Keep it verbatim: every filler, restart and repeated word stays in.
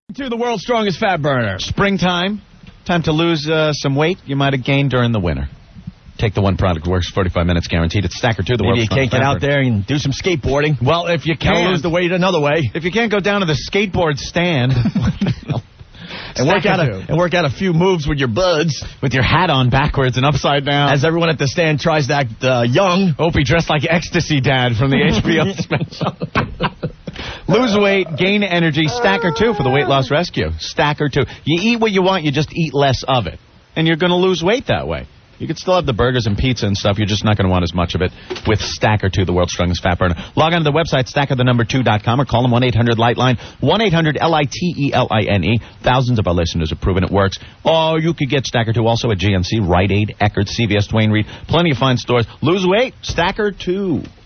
To the world's strongest fat burner. Springtime. Time to lose uh, some weight you might have gained during the winter. Take the one product, works forty-five minutes guaranteed. It's Stacker two, the Maybe world's you can't strongest get fat out there and do some skateboarding. Well, if you Can't can't lose the weight another way. If you can't go down to the skateboard stand and work out a, and work out a few moves with your buds. with your hat on backwards and upside down. As everyone at the stand tries to act uh, young. Opie dressed like Ecstasy Dad from the H B O special. Lose weight, gain energy, Stacker two for the weight loss rescue. Stacker two. You eat what you want, you just eat less of it. And you're going to lose weight that way. You can still have the burgers and pizza and stuff. You're just not going to want as much of it with Stacker two, the world's strongest fat burner. Log on to the website, stacker the number two dot com, or call them one eight hundred light line, one eight hundred L I T E L I N E. Thousands of our listeners have proven it works. Or you could get Stacker two also at G N C, Rite Aid, Eckerd, C V S, Duane Reade. Plenty of fine stores. Lose weight, Stacker two.